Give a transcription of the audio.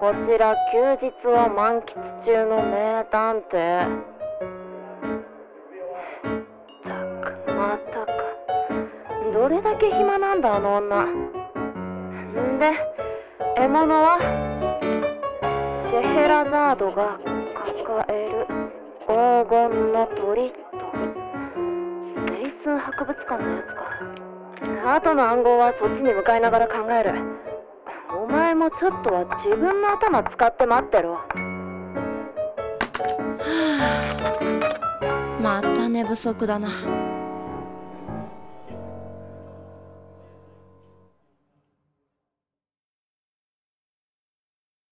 こちら休日を満喫中の名探偵。ったくまたか。どれだけ暇なんだあの女。んで獲物はシェヘラザードが抱える黄金の鳥と。レイスン博物館のやつか。後の暗号はそっちに向かいながら考える。お前もちょっとは自分の頭使って待ってろ。はあ、また寝不足だな。